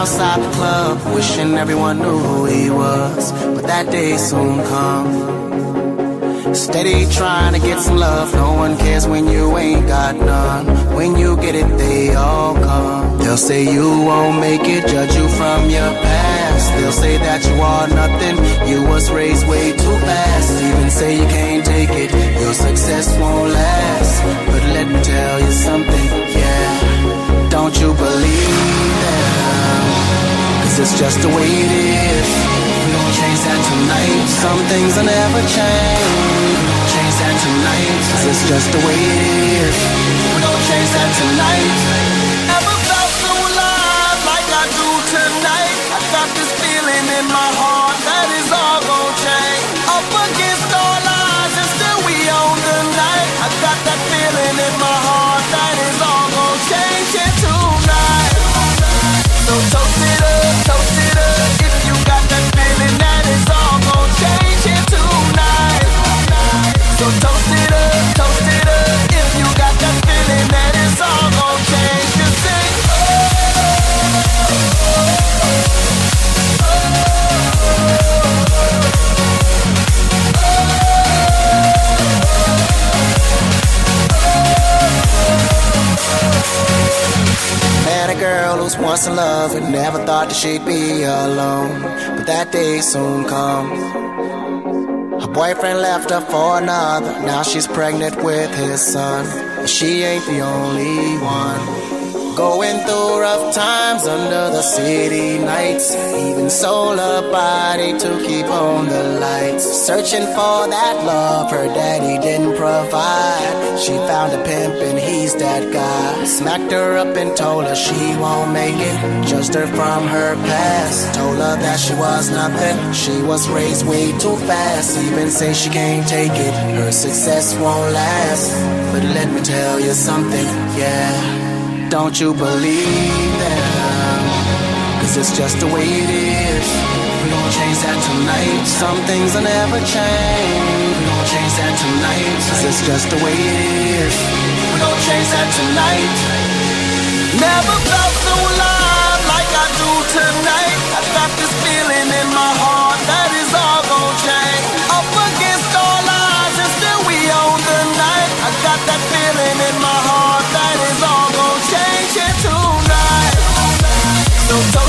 outside the club, wishing everyone knew who he was. But that day soon come. Steady trying to get some love, no one cares when you ain't got none. When you get it, they all come. They'll say you won't make it, judge you from your past. They'll say that you are nothing, you was raised way too fast. Even say you can't take it, your success won't last. But let me tell you something, yeah, don't you believe them? 'Cause it's just the way it is. We gon' change that tonight. Some things will never change. We gon' change that tonight. 'Cause it's just the way it is. We gon' change that tonight. Never felt so alive like I do tonight. I got this feeling in my heart that is all gon' change. Up against all odds and still we own the night. I got that feeling in my heart that is all gon' change it tonight. So toast it up if you got that feeling that is all gon' change it tonight. So toast it up if you got that feeling that is all gon' change. Just sing. Met a girl who's once in love and never thought that she'd be alone. But that day soon comes. Her boyfriend left her for another. Now she's pregnant with his son. But she ain't the only one. Going through rough times under the city nights. Even sold her body to keep on the lights. Searching for that love her daddy didn't provide. She found a pimp and he's that guy. Smacked her up and told her she won't make it. Judged her from her past. Told her that she was nothing. She was raised way too fast. Even say she can't take it. Her success won't last. But let me tell you something, yeah, don't you believe them? 'Cause it's just the way it is. We gon' change that tonight. Some things will never change. We gon' change that tonight. 'Cause it's just the way it is. We gon' change that tonight. Never felt so alive like I do tonight. I got this feeling in my heart that is all gon' change. Up against all odds and still we own the night. I got that feeling in my heart that is all gon' change it tonight. So